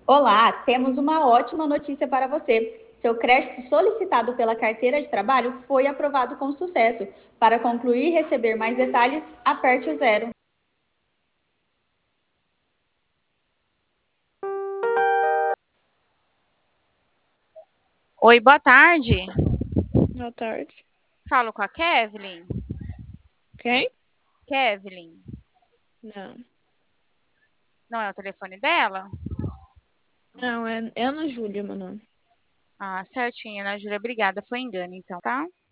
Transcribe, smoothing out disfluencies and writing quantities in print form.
Olá, temos uma ótima notícia para você. Seu crédito solicitado pela carteira de trabalho foi aprovado com sucesso. Para concluir e receber mais detalhes, aperte o zero. Oi, boa tarde. Boa tarde. Falo com a Kevlin. Quem? Kevlin, Não. não é o telefone dela? Não, é Ana Júlia, meu nome. Ah, certinho, Ana Júlia. Obrigada. Foi engano, então, tá?